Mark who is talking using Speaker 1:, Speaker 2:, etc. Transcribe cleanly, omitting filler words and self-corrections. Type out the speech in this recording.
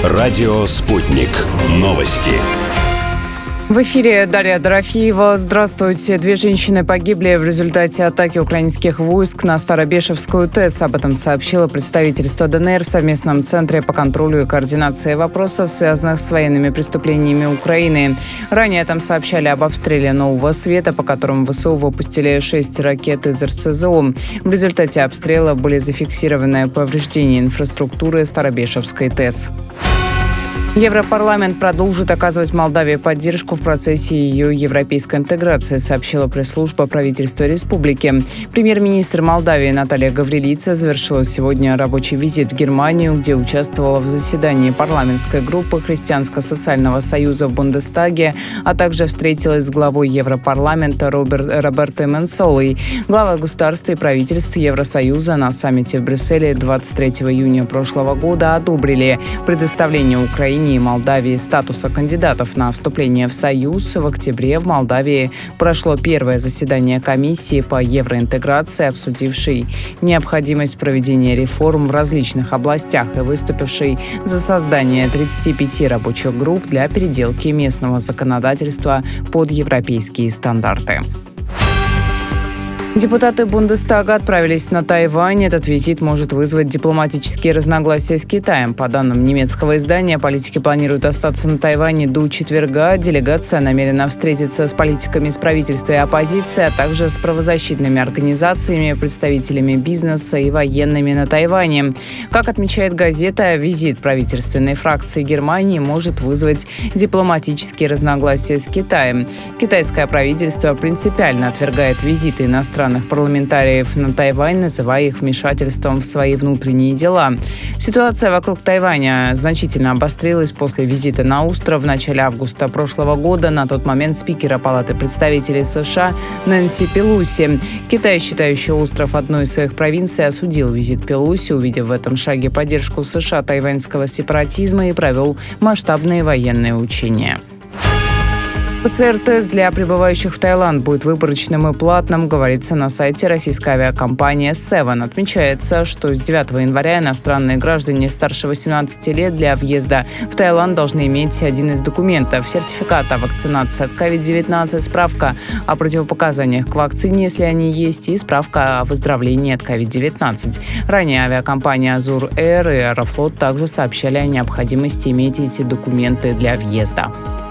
Speaker 1: Радио «Спутник». Новости.
Speaker 2: В эфире Дарья Дорофеева. Здравствуйте. 2 женщины погибли в результате атаки украинских войск на Старобешевскую ТЭС. Об этом сообщило представительство ДНР в совместном центре по контролю и координации вопросов, связанных с военными преступлениями Украины. Ранее там сообщали об обстреле Нового Света, по которому ВСУ выпустили 6 ракет из РСЗО. В результате обстрела были зафиксированы повреждения инфраструктуры Старобешевской ТЭС. Европарламент продолжит оказывать Молдавии поддержку в процессе ее европейской интеграции, сообщила пресс-служба правительства республики. Премьер-министр Молдавии Наталья Гаврилица завершила сегодня рабочий визит в Германию, где участвовала в заседании парламентской группы Христианско-социального союза в Бундестаге, а также встретилась с главой Европарламента Робертой Менсолой. Главы государств и правительств Евросоюза на саммите в Брюсселе 23 июня прошлого года одобрили предоставление Украине и Молдавии статуса кандидатов на вступление в Союз. В октябре в Молдавии прошло первое заседание комиссии по евроинтеграции, обсудившей необходимость проведения реформ в различных областях и выступившей за создание 35 рабочих групп для переделки местного законодательства под европейские стандарты. Депутаты Бундестага отправились на Тайвань. Этот визит может вызвать дипломатические разногласия с Китаем. По данным немецкого издания, политики планируют остаться на Тайване до четверга. Делегация намерена встретиться с политиками из правительства и оппозиции, а также с правозащитными организациями, представителями бизнеса и военными на Тайване. Как отмечает газета, визит правительственной фракции Германии может вызвать дипломатические разногласия с Китаем. Китайское правительство принципиально отвергает визиты иностранных парламентариев на Тайвань, называя их вмешательством в свои внутренние дела. Ситуация вокруг Тайваня значительно обострилась после визита на остров в начале августа прошлого года. На тот момент спикера Палаты представителей США Нэнси Пелоси. Китай, считающий остров одной из своих провинций, осудил визит Пелоси, увидев в этом шаге поддержку США тайваньского сепаратизма, и провел масштабные военные учения. ПЦР-тест для прибывающих в Таиланд будет выборочным и платным, говорится на сайте российской авиакомпании Seven. Отмечается, что с 9 января иностранные граждане старше 18 лет для въезда в Таиланд должны иметь один из документов: сертификат о вакцинации от COVID-19, справка о противопоказаниях к вакцине, если они есть, и справка о выздоровлении от COVID-19. Ранее авиакомпания Azur Air и Аэрофлот также сообщали о необходимости иметь эти документы для въезда.